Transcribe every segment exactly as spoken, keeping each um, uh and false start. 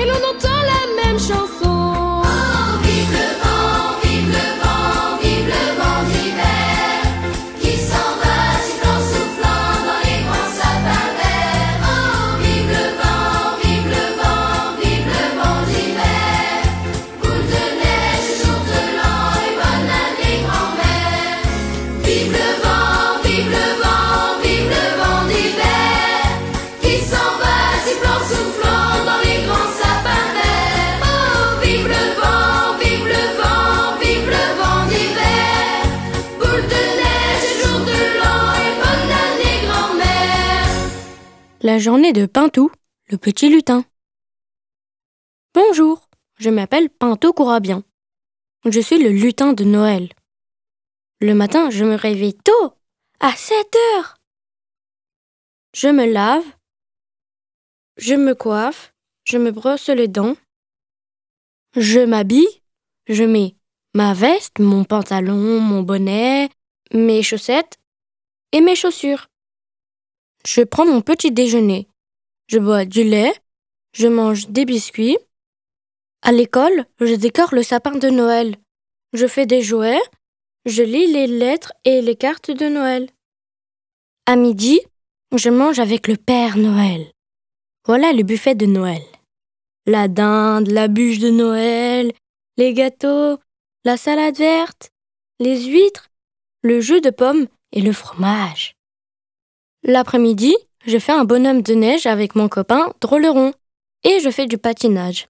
et l'on entend la même chanson. Oh, vive le vent, vive le vent, vive le vent d'hiver, qui s'en va sifflant, soufflant dans les grands sapins verts. Oh, vive le vent, vive le vent, vive le vent d'hiver, boule de neige, jour de l'an et bonne année grand-mère. Vive le vent, vive le vent, vive le vent d'hiver, qui s'en va sifflant, soufflant dans les grands sapins verts. Oh, vive le vent, vive le vent, vive le vent d'hiver, boule de neige, jour de l'an et bonne année grand-mère. La journée de Pintou, le petit lutin. Bonjour, je m'appelle Pintou Courabien. Je suis le lutin de Noël. Le matin, je me réveille tôt, à sept heures. Je me lave, je me coiffe, je me brosse les dents, je m'habille, je mets ma veste, mon pantalon, mon bonnet, mes chaussettes et mes chaussures. Je prends mon petit déjeuner. Je bois du lait, je mange des biscuits. À l'école, je décore le sapin de Noël. Je fais des jouets, je lis les lettres et les cartes de Noël. À midi, je mange avec le Père Noël. Voilà le buffet de Noël. La dinde, la bûche de Noël, les gâteaux, la salade verte, les huîtres, le jus de pommes et le fromage. L'après-midi, je fais un bonhomme de neige avec mon copain Drôleron et je fais du patinage.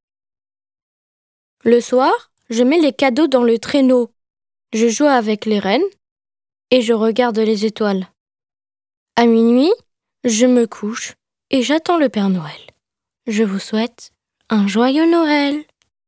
Le soir, je mets les cadeaux dans le traîneau. Je joue avec les rennes et je regarde les étoiles. À minuit, je me couche et j'attends le Père Noël. Je vous souhaite un joyeux Noël.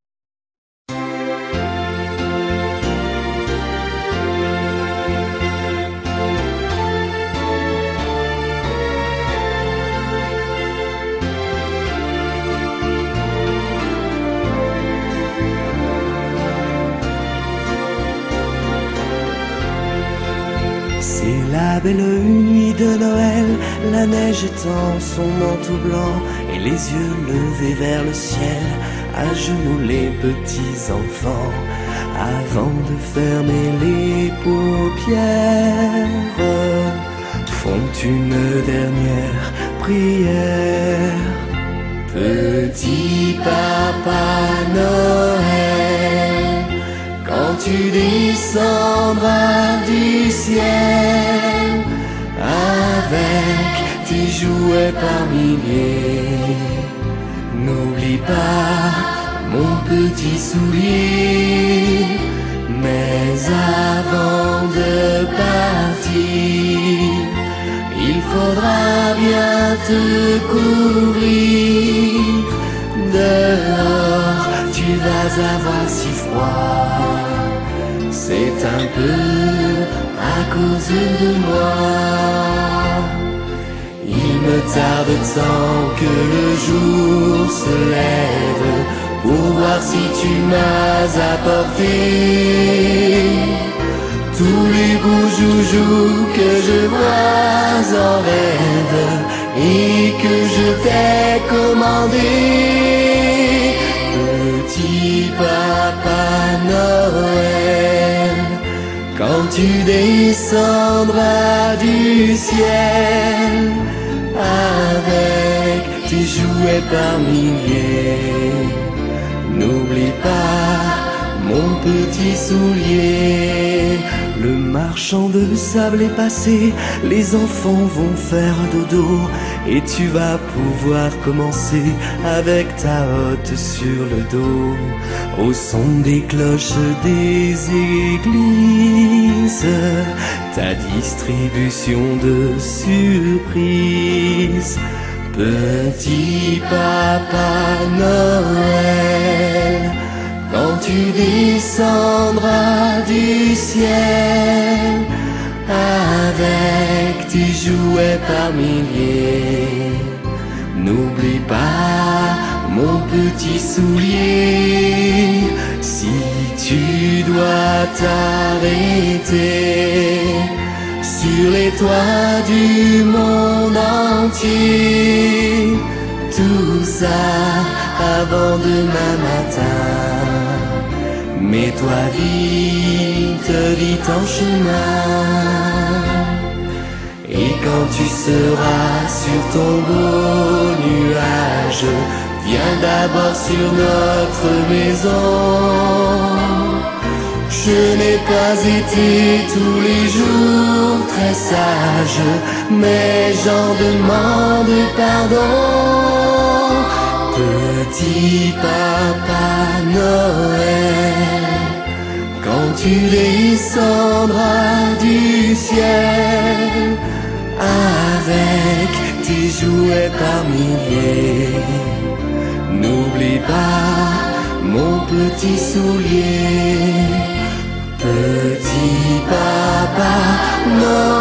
C'est la belle nuit de Noël, la neige étend son manteau blanc et les yeux levés vers le ciel, à genoux les petits enfants, avant de fermer les paupières, font une dernière prière. Petit Papa Noël, quand tu descendras du ciel, avec tes jouets par milliers, n'oublie pas mon petit soulier. Mais avant de partir, il faudra bien te couvrir. Dehors, tu vas avoir si froid, c'est un peu à cause de moi. Il me tarde tant que le jour se lève pour voir si tu m'as apporté tous les beaux joujoux que je vois en rêve et que je t'ai commandé. Petit Papa Noël, quand tu descendras du ciel, avec tes jouets par milliers, n'oublie pas mon petit soulier. Le marchand de sable est passé, les enfants vont faire dodo, et tu vas pouvoir commencer avec ta hotte sur le dos, au son des cloches des églises, ta distribution de surprises. Petit Papa Noël, quand tu descendras du ciel, avec tes jouets par milliers, n'oublie pas mon petit soulier. Si tu dois t'arrêter sur les toits du monde entier, tout ça avant demain matin. Mets-toi vite, vite en chemin. Et quand tu seras sur ton beau nuage, viens d'abord sur notre maison. Je n'ai pas été tous les jours très sage, mais j'en demande pardon. Petit Papa Noël, quand tu descendras du ciel, avec tes jouets par milliers, n'oublie pas mon petit soulier. Petit Papa Noël,